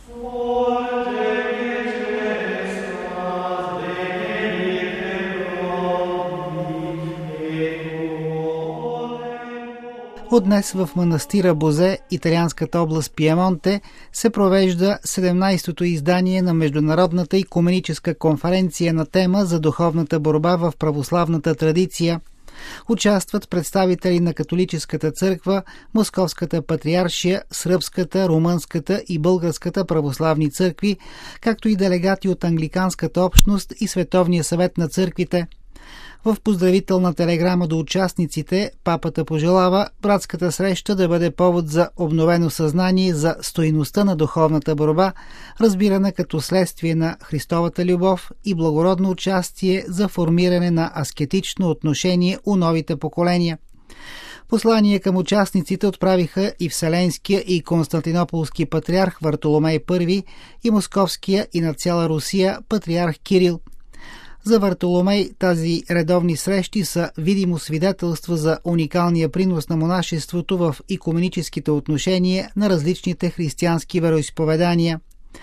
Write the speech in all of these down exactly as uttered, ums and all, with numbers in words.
От днес в манастира Бозе, италианската област Пиемонте, се провежда седемнайсетото издание на Международната икуменическа конференция на тема за духовната борба в православната традиция. Участват представители на католическата църква, Московската патриаршия, сръбската, румънската и българската православни църкви, както и делегати от англиканската общност и Световния съвет на църквите. В поздравителна телеграма до участниците папата пожелава братската среща да бъде повод за обновено съзнание за стойността на духовната борба, разбирана като следствие на Христовата любов и благородно участие за формиране на аскетично отношение у новите поколения. Послание към участниците отправиха и Вселенския и Константинополски патриарх Вартоломей Първи и Московския и на цяла Русия патриарх Кирил. За Вартоломей тази редовни срещи са видимо свидетелство за уникалния принос на монашеството в икуменическите отношения на различните християнски вероизповедания.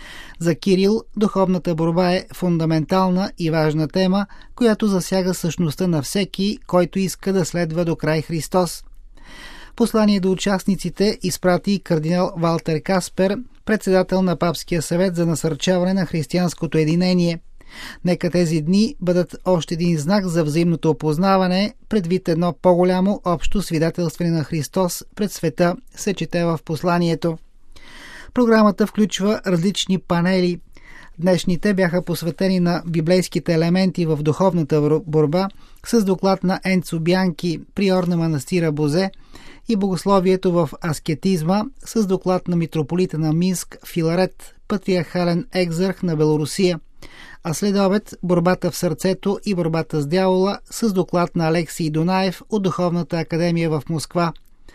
За Кирил духовната борба е фундаментална и важна тема, която засяга същността на всеки, който иска да следва до край Христос. Послание до участниците изпрати кардинал Валтер Каспер, председател на Папския съвет за насърчаване на християнското единение. Нека тези дни бъдат още един знак за взаимното опознаване, предвид едно по-голямо общо свидетелстване на Христос пред света, се чете в посланието. Програмата включва различни панели. Днешните бяха посветени на библейските елементи в духовната борба с доклад на Енцо Бянки, приор на манастира Бозе, и богословието в аскетизма с доклад на митрополита на Минск Филарет, патриархален екзарх на Белорусия. А след обед борбата в сърцето и борбата с дявола с доклад на Алексий Дунаев от Духовната академия в Москва.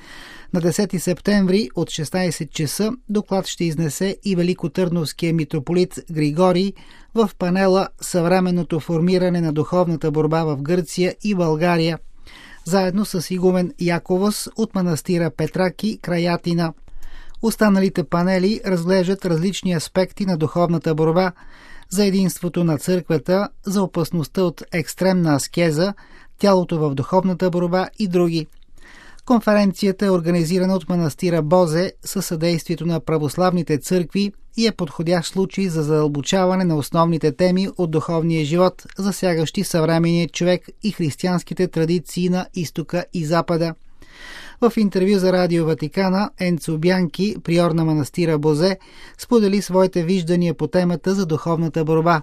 На десети септември от шестнайсет часа доклад ще изнесе и великотърновския митрополит Григорий в панела «Съвременното формиране на духовната борба в Гърция и България», заедно с игумен Яковос от манастира Петраки край Атина. Останалите панели разглеждат различни аспекти на духовната борба, за единството на църквата, за опасността от екстремна аскеза, тялото в духовната борба и други. Конференцията е организирана от манастира Бозе със съдействието на православните църкви и е подходящ случай за задълбочаване на основните теми от духовния живот, засягащи съвременния човек и християнските традиции на изтока и запада. В интервю за Радио Ватикана Енцо Бянки, приор на манастира Бозе, сподели своите виждания по темата за духовната борба.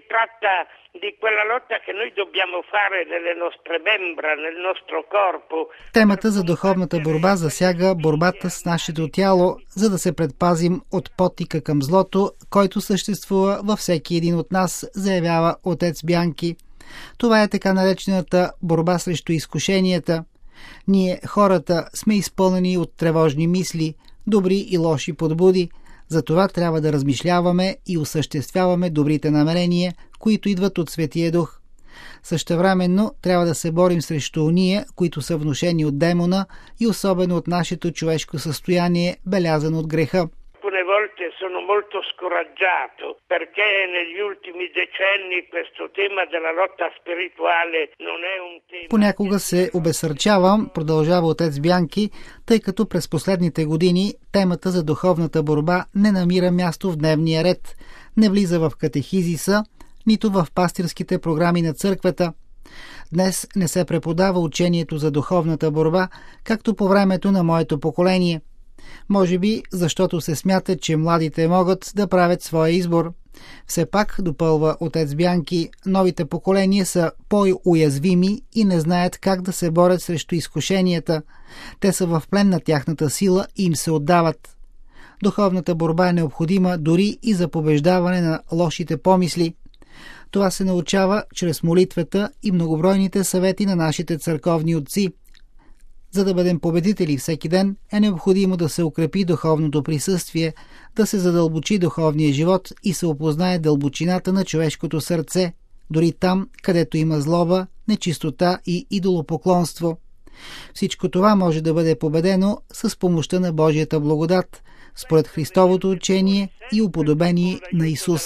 Темата за духовната борба засяга борбата с нашето тяло, за да се предпазим от потика към злото, който съществува във всеки един от нас, заявява отец Бянки. Това е така наречената борба срещу изкушенията. Ние, хората, сме изпълнени от тревожни мисли, добри и лоши подбуди, затова трябва да размишляваме и осъществяваме добрите намерения, които идват от Светия Дух. Същевременно трябва да се борим срещу уния, които са внушени от демона и особено от нашето човешко състояние, белязано от греха. Sono molto scoraggiato perché negli ultimi decenni questo tema della lotta spirituale non è un tema. Понякога се обесърчавам, продължава отец Бянки, тъй като през последните години темата за духовната борба не намира място в дневния ред, не влиза в катехизиса, нито в пастирските програми на църквата. Днес не се преподава учението за духовната борба, както по времето на моето поколение. Може би, защото се смята, че младите могат да правят своя избор. Все пак, допълва отец Бянки, новите поколения са по-уязвими и не знаят как да се борят срещу изкушенията. Те са в плен на тяхната сила и им се отдават. Духовната борба е необходима дори и за побеждаване на лошите помисли. Това се научава чрез молитвата и многобройните съвети на нашите църковни отци. За да бъдем победители всеки ден, е необходимо да се укрепи духовното присъствие, да се задълбочи духовния живот и се опознае дълбочината на човешкото сърце, дори там, където има злоба, нечистота и идолопоклонство. Всичко това може да бъде победено с помощта на Божията благодат, според Христовото учение и уподобение на Исус.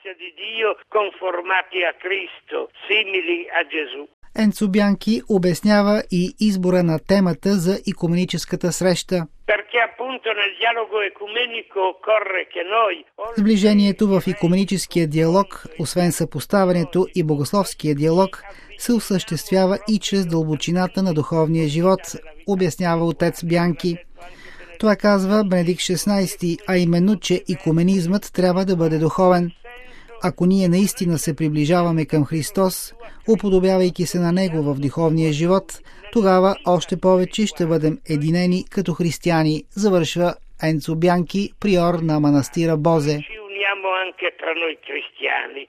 Енцо Бянки обяснява и избора на темата за икуменическата среща. Сближението в икуменическия диалог, освен съпоставянето и богословския диалог, се осъществява и чрез дълбочината на духовния живот, обяснява отец Бянки. Това казва Бенедикт шестнайсети, а именно, че икуменизмът трябва да бъде духовен. Ако ние наистина се приближаваме към Христос, уподобявайки се на Него в духовния живот, тогава още повече ще бъдем единени като християни, завършва Енцо Бянки, приор на манастира Бозе.